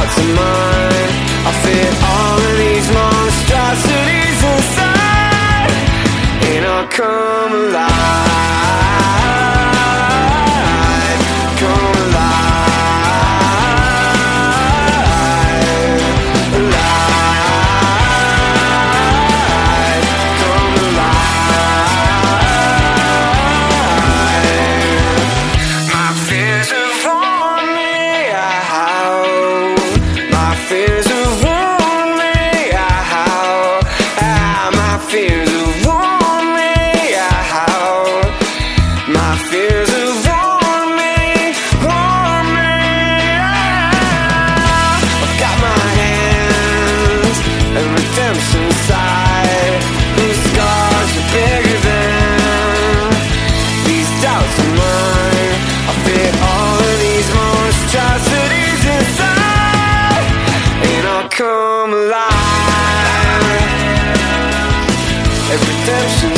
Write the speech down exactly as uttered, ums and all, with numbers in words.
doubts of mine. I fit all of these monstrosities inside, and I'll come alive, come alive, alive, come alive. My fears have worn me out. My fears have worn me out. Ah, my fears have worn me out. My fears have worn me, worn me out. I've got my hands and redemption side. These scars are bigger than these doubts of mine. I fit all of these monstrosities inside, and I'll come alive. A redemption